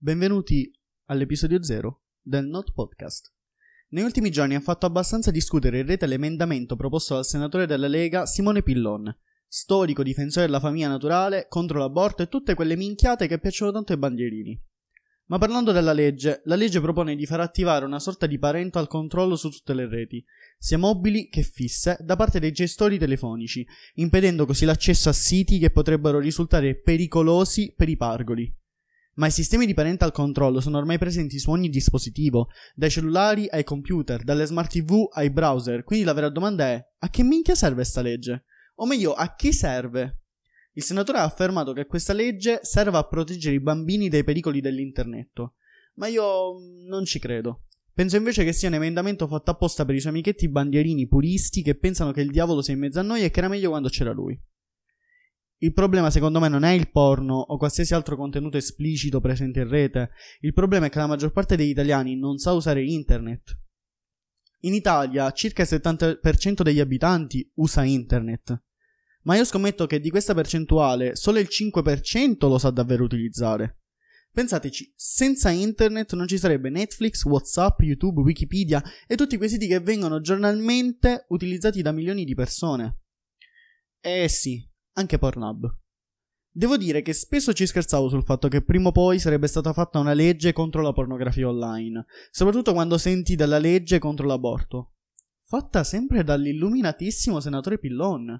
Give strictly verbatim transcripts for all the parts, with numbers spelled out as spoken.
Benvenuti all'episodio zero del Not Podcast. Negli ultimi giorni ha fatto abbastanza discutere in rete l'emendamento proposto dal senatore della Lega Simone Pillon, storico difensore della famiglia naturale, contro l'aborto e tutte quelle minchiate che piacciono tanto ai bandierini. Ma parlando della legge, la legge propone di far attivare una sorta di parental controllo su tutte le reti, sia mobili che fisse, da parte dei gestori telefonici, impedendo così l'accesso a siti che potrebbero risultare pericolosi per i pargoli. Ma i sistemi di parental control sono ormai presenti su ogni dispositivo, dai cellulari ai computer, dalle smart tivù ai browser, quindi la vera domanda è: a che minchia serve sta legge? O meglio, a chi serve? Il senatore ha affermato che questa legge serva a proteggere i bambini dai pericoli dell'internet, ma io non ci credo. Penso invece che sia un emendamento fatto apposta per i suoi amichetti bandierini puristi che pensano che il diavolo sia in mezzo a noi e che era meglio quando c'era lui. Il problema secondo me non è il porno o qualsiasi altro contenuto esplicito presente in rete, il problema è che la maggior parte degli italiani non sa usare internet. In Italia circa il settanta per cento degli abitanti usa internet, ma io scommetto che di questa percentuale solo il cinque per cento lo sa davvero utilizzare. Pensateci, senza internet non ci sarebbe Netflix, WhatsApp, YouTube, Wikipedia e tutti quei siti che vengono giornalmente utilizzati da milioni di persone. Eh sì, anche Pornhub. Devo dire che spesso ci scherzavo sul fatto che prima o poi sarebbe stata fatta una legge contro la pornografia online, soprattutto quando senti della legge contro l'aborto, fatta sempre dall'illuminatissimo senatore Pillon.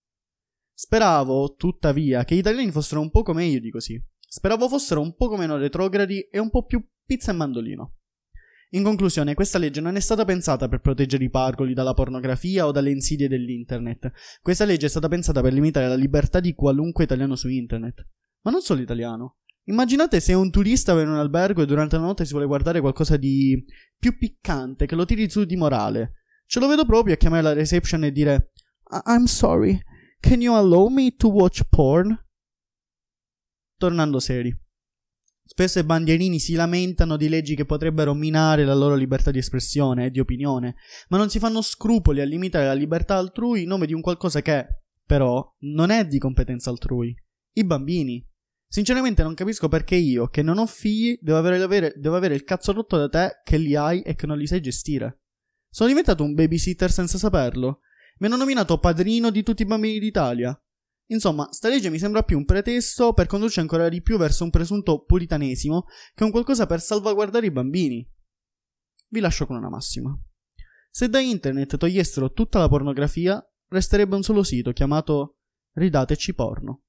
Speravo, tuttavia, che gli italiani fossero un poco meglio di così. Speravo fossero un poco meno retrogradi e un po' più pizza e mandolino. In conclusione, questa legge non è stata pensata per proteggere i pargoli dalla pornografia o dalle insidie dell'internet. Questa legge è stata pensata per limitare la libertà di qualunque italiano su internet. Ma non solo italiano. Immaginate se un turista va in un albergo e durante la notte si vuole guardare qualcosa di più piccante, che lo tiri su di morale. Ce lo vedo proprio a chiamare la reception e dire I'm sorry, can you allow me to watch porn? Tornando seri. Spesso i bandierini si lamentano di leggi che potrebbero minare la loro libertà di espressione e di opinione, ma non si fanno scrupoli a limitare la libertà altrui in nome di un qualcosa che, però, non è di competenza altrui. I bambini. Sinceramente non capisco perché io, che non ho figli, devo avere, avere, devo avere il cazzo rotto da te che li hai e che non li sai gestire. Sono diventato un babysitter senza saperlo. Mi hanno nominato padrino di tutti i bambini d'Italia. Insomma, sta legge mi sembra più un pretesto per condurci ancora di più verso un presunto puritanesimo che un qualcosa per salvaguardare i bambini. Vi lascio con una massima. Se da internet togliessero tutta la pornografia, resterebbe un solo sito chiamato Ridateci Porno.